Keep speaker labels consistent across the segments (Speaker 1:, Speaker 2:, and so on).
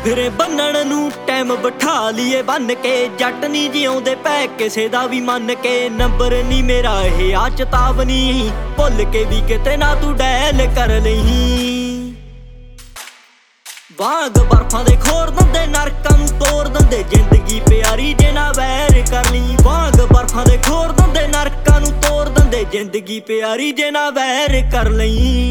Speaker 1: ਫਿਰੇ ਬੰਨਣ ਨੂੰ ਟਾਈਮ ਬਿਠਾ ਲਈਏ ਬੰਨ ਕੇ, ਜੱਟ ਨੀ ਜਿਉਂਦੇ ਪੈ ਕਿਸੇ ਦਾ ਵੀ ਮੰਨ ਕੇ। ਨੰਬਰ ਨੀ ਮੇਰਾ ਇਹ ਆ ਚੇਤਾਵਨੀ, ਭੁੱਲ ਕੇ ਵੀ ਕਿਤੇ ਨਾ ਤੂੰ ਡੈਲ ਕਰ ਲਈ। ਵਾਂਗ ਬਰਫਾਂ ਦੇ ਖੋਰ ਦਿੰਦੇ ਨਰਕਾਂ ਨੂੰ ਤੋੜ ਦਿੰਦੇ, ਜ਼ਿੰਦਗੀ ਪਿਆਰੀ ਜੇ ਨਾ ਵੈਰ ਕਰ ਲਈ। ਵਾਂਗ ਬਰਫਾਂ ਦੇ ਖੋਰ ਦਿੰਦੇ ਨਰਕਾਂ ਨੂੰ ਤੋੜ ਦਿੰਦੇ, ਜ਼ਿੰਦਗੀ ਪਿਆਰੀ ਜੇ ਨਾ ਵੈਰ ਕਰ ਲਈ।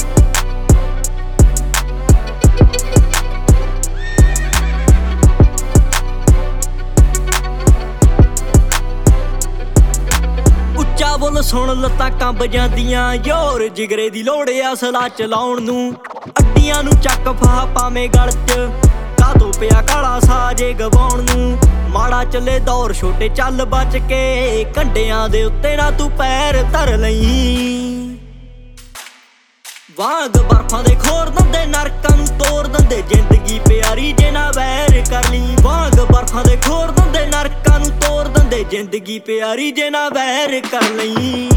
Speaker 1: ਉੱਚਾ ਬੋਲ ਸੁਣ ਲੱਤਾਂ ਕੰਬ ਜਾਂਦੀਆਂ, ਯੋਰ ਜਿਗਰੇ ਦੀ ਲੋੜ ਅਸਲਾ ਚਲਾਉਣ ਨੂੰ। ਅੱਡੀਆਂ ਨੂੰ ਚੱਕ ਫਾਹ ਪਾਵੇਂ ਗਲ ਚ, ਕਾਹਤੋਂ ਪਿਆ ਕਾਲਾ ਸਾਜੇ ਗਵਾਉਣ ਨੂੰ। ਮਾੜਾ ਚੱਲੇ ਦੌਰ ਛੋਟੇ ਚੱਲ ਬਚ ਕੇ, ਕੰਡਿਆਂ ਦੇ ਉੱਤੇ ਨਾ ਤੂੰ ਪੈਰ ਧਰ ਲਈ। ਵਾਂਗ ਬਰਫਾਂ ਦੇ ਖੋਰ ਦਿੰਦੇ ਨਰਕਾਂ ਨੂੰ ਤੋੜ ਦਿੰਦੇ, ਜ਼ਿੰਦਗੀ ਪਿਆਰੀ ਜੇ ਨਾ ਵੈਰ ਕਰ ਲਈ। ਵਾਂਗ ਬਰਫਾਂ ਦੇ ਖੋਰ ਦਿੰਦੇ ਨਰਕਾਂ ਨੂੰ ਤੋੜ ਦਿੰਦੇ, ਜ਼ਿੰਦਗੀ ਪਿਆਰੀ ਜੇ ਨਾ ਵੈਰ ਕਰ ਲਈ।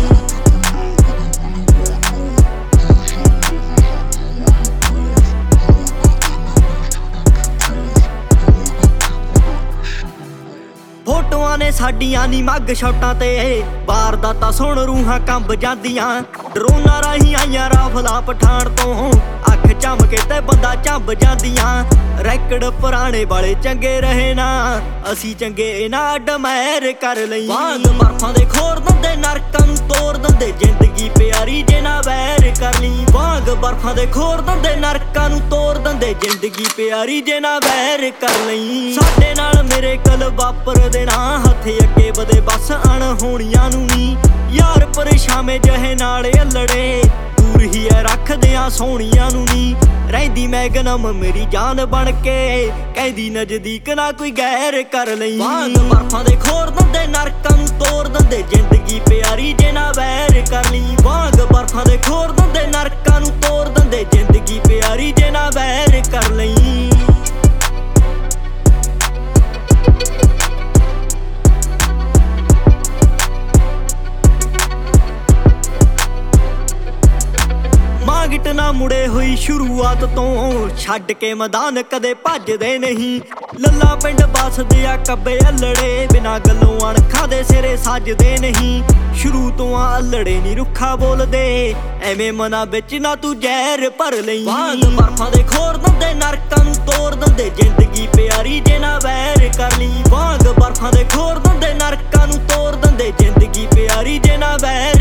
Speaker 1: ਫੋਟੋਆਂ ਨੇ ਸਾਡੀਆਂ ਨੀ ਮੱਗ ਸ਼ਾਟਾਂ ਤੇ, ਵਾਰਦਾਤਾਂ ਸੁਣ ਰੂਹਾਂ ਕੰਬ ਜਾਂਦੀਆਂ। ਡਰੋਨਾਂ ਰਾਹੀਂ ਆਈਆਂ ਰਾਫਲਾਂ ਪਠਾਨ ਤੋਂ, ਅੱਖ ਝਮਕੇ ਤੇ ਬੰਦਾ ਝੰਬ ਜਾਂਦੀਆਂ। ਰੈਕਡ ਪੁਰਾਣੇ ਵਾਲੇ ਚੰਗੇ ਰਹੇ ਨਾ, ਅਸੀਂ ਚੰਗੇ ਨਾ ਡਮੈਰ ਕਰ ਲਈ। ਵਾਂਗ ਬਰਫਾਂ ਦੇ ਖੋਰ ਦਿੰਦੇ ਨਰਕਾਂ ਨੂੰ ਤੋੜ ਦਿੰਦੇ, ਜ਼ਿੰਦਗੀ ਪਿਆਰੀ ਜੇ ਨਾ ਵੈਰ ਕਰ ਲਈ। ਵਾਂਗ ਬਰਫਾਂ ਦੇ ਖੋਰ ਦਿੰਦੇ ਨਰਕਾਂ ਨੂੰ ਤੋੜ ਦਿੰਦੇ, ਜ਼ਿੰਦਗੀ ਪਿਆਰੀ ਜੇ ਨਾ ਵੈਰ ਕਰ ਲਈ। ਸਾਡੇ ਨਾਲ ਮੇਰੇ ਕਲ ਵਾਪਰ ਦੇਣਾ, ਹੱਥ ਅੱਗੇ ਵਧੇ ਬਸ ਅਣਹੋਣੀਆਂ ਨੂੰ ਨੀ। ਯਾਰ ਪਰੇਸ਼ਾਵੇਂ ਜਹੇ ਨਾਲ ਅਲੜੇ, ਦੂਰ ਹੀ ਐ ਰੱਖਦੇ ਆ ਸੋਹਣੀਆਂ ਨੂੰ ਨੀ। ਰਹਿੰਦੀ ਮੈਗਨਮ ਮੇਰੀ ਜਾਨ ਬਣ ਕੇ, ਕਹਿੰਦੀ ਨਜ਼ਦੀਕ ਨਾ ਕੋਈ ਗੈਰ ਕਰ ਲਈ। ਵਾਂਗ ਬਰਫਾਂ ਦੇ ਖੋਰ ਦਿੰਦੇ ਨਰਕਾਂ ਨੂੰ ਤੋੜ ਦਿੰਦੇ, ਜ਼ਿੰਦਗੀ ਪਿਆਰੀ ਜੇ ਨਾ ਵੈਰ ਕਰ ਲਈ। ਵਾਂਗ ਬਰਫਾਂ ਦੇ ਖੋਰ ਦਿੰਦੇ ਨਰਕਾਂ ਨੂੰ ਤੋੜ ਦਿੰਦੇ, ਜ਼ਿੰਦਗੀ ਪਿਆਰੀ ਜੇ ਨਾ ਵੈਰ ਕਰ ਲਈ। ਗਿੱਟ ਨਾ ਮੁੜੇ ਹੋਈ ਸ਼ੁਰੂਆਤ ਤੋਂ, ਛੱਡ ਕੇ ਮੈਦਾਨ ਕਦੇ ਭੱਜਦੇ ਨਹੀਂ। ਲੱਲਾ ਪਿੰਡ ਬਸਦੇ ਆ ਕੱਬੇ ਅਲੜੇ, ਬਿਨਾਂ ਗੱਲੋਂ ਅਣਖਾਂ ਦੇ ਸਿਰੇ ਸੱਜਦੇ ਨਹੀਂ। ਸ਼ੁਰੂ ਤੋਂ ਆ ਅਲੜੇ ਨੀ ਰੁੱਖਾ ਬੋਲਦੇ, ਐਵੇਂ ਮਨਾਂ ਵਿੱਚ ਨਾ ਤੂੰ ਜ਼ਹਿਰ ਭਰ ਲਈ। ਵਾਂਗ ਬਰਫਾਂ ਦੇ ਖੋਰ ਦਿੰਦੇ ਨਰਕਾਂ ਨੂੰ ਤੋੜ ਦਿੰਦੇ, ਜ਼ਿੰਦਗੀ ਪਿਆਰੀ ਜੇ ਨਾ ਵੈਰ ਕਰ ਲਈ। ਵਾਂਗ ਬਰਫਾਂ ਦੇ ਖੋਰ ਦਿੰਦੇ ਨਰਕਾਂ ਨੂੰ ਤੋੜ ਦਿੰਦੇ, ਜ਼ਿੰਦਗੀ ਪਿਆਰੀ ਜੇ ਨਾ ਵੈਰ